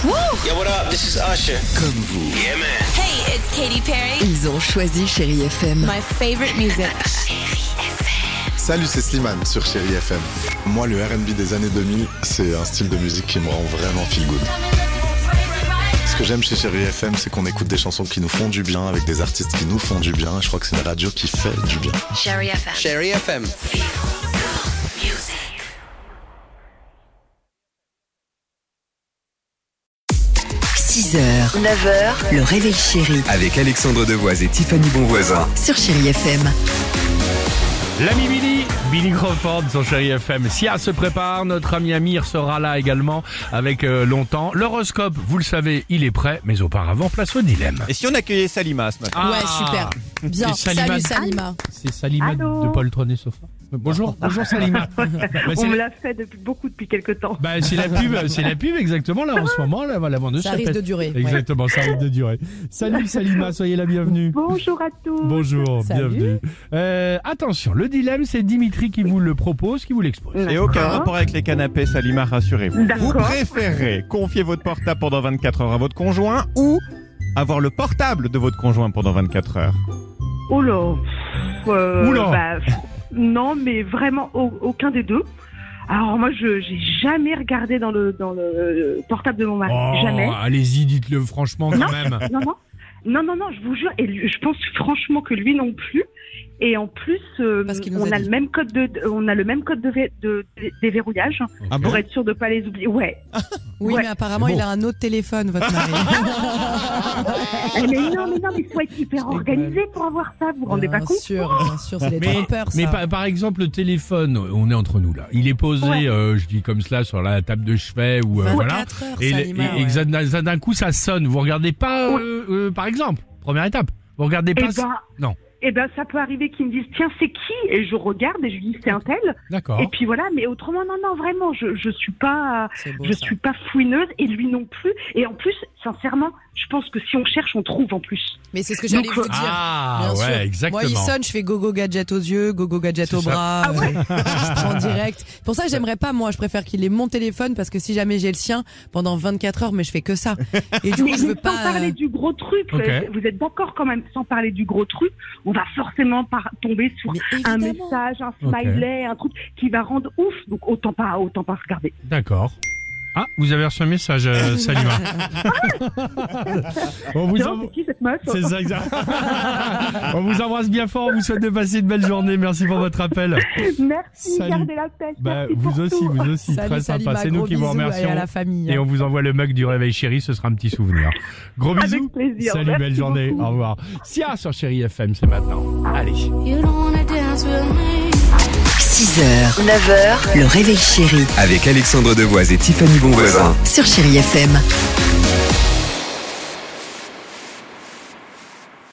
Yo, what up? This is Usher. Comme vous. Yeah, man. Hey, it's Katy Perry. Ils ont choisi Chérie FM. My favorite music. Salut, c'est Slimane sur Chérie FM. Moi, le R&B des années 2000, c'est un style de musique qui me rend vraiment feel good. Ce que j'aime chez Chérie FM, c'est qu'on écoute des chansons qui nous font du bien, avec des artistes qui nous font du bien. Je crois que c'est une radio qui fait du bien. Chérie FM. Chérie FM. 6h, 9h, le réveil chéri Avec Alexandre Devoise et Tiffany Bonvoisin. sur Chérie FM. L'ami Billy Crawford sur Chérie FM. Sia se prépare, notre ami Amir sera là également avec longtemps. L'horoscope, vous le savez, il est prêt, mais auparavant, place au dilemme. Et si on accueillait Salima ce matin? Ouais, super. Bien. C'est Salima. Salut Salima. C'est Salima Allô. de Paul Trôné Sofa. Bonjour Salima. Bah, On me l'a fait depuis quelques temps. Bah, c'est la pub exactement là en ce moment, là, la vendeuse. Ça risque de durer. Exactement, ça risque de durer. Salut Salima, soyez la bienvenue. Bonjour à tous. Bonjour, Salut. bienvenue. Attention, le dilemme, c'est Dimitri qui vous le propose, qui vous l'expose. Et aucun rapport avec les canapés, Salima, rassurez-vous. D'accord. Vous préférez confier votre portable pendant 24 heures à votre conjoint ou avoir le portable de votre conjoint pendant 24 heures? Oula. Oula. Non, mais vraiment aucun des deux. Alors moi, j'ai jamais regardé dans le portable de mon mari. Jamais. Allez-y, dites-le franchement quand même. Non, je vous jure. Et je pense franchement que lui non plus. Et en plus, Parce qu'il nous on a a dit. le même code de déverrouillage pour être sûr de pas les oublier. Ouais. Oui, Ouais. mais apparemment, C'est bon. il a un autre téléphone, votre mari. mais non, mais faut être hyper organisé pour avoir ça. Vous vous rendez pas compte? Bien sûr, c'est des trompeurs, ça. Mais par exemple, le téléphone, on est entre nous là. Il est posé, Ouais. je dis comme cela, sur la table de chevet ou 24 voilà. heures, Et, Salima, et ouais. d'un coup, ça sonne. Vous regardez pas, par exemple, première étape. Vous regardez pas. Non. Eh ben, ça peut arriver qu'ils me disent, tiens, c'est qui? Et je regarde et je lui dis, c'est un tel. D'accord. Et puis voilà, mais autrement, non, vraiment, je suis pas, C'est beau, je ça. suis pas fouineuse et lui non plus. Et en plus, sincèrement, je pense que si on cherche, on trouve en plus. Mais c'est ce que j'allais Donc, vous dire. Ah, Bien ouais, sûr. exactement. Moi, il sonne, je fais gogo gadget aux yeux, gogo gadget C'est au ça. bras. Je prends direct. Pour ça, j'aimerais pas, moi, je préfère qu'il ait mon téléphone parce que si jamais j'ai le sien pendant 24 heures, mais je fais que ça. Et du coup, je veux sans pas. parler du gros truc, Ok. vous êtes d'accord quand même, sans parler du gros truc, on va forcément tomber sur Mais un évidemment. message, un smiley, un truc qui va rendre ouf. Donc autant pas regarder. D'accord. Ah, vous avez reçu un message, Salima. On vous Tiens, envoie- c'est qui cette meuf? C'est ça, exact. On vous embrasse bien fort. On vous souhaite de passer une belle journée. Merci pour votre appel. Merci, Salut. gardez la pêche. Bah, Merci pour vous aussi, tout. vous aussi. Salut, Très Salima, sympa. C'est nous gros qui vous bisous remercions. et à la famille. Et on vous envoie le mug du réveil chéri. Ce sera un petit souvenir. Gros Avec bisous. plaisir. Salut, Merci belle journée. beaucoup. Au revoir. Sia sur Chérie FM, c'est maintenant. Allez. 6h, 9h, le réveil chéri Avec Alexandre Devoise et Tiffany Bonvoisin. sur Chérie FM.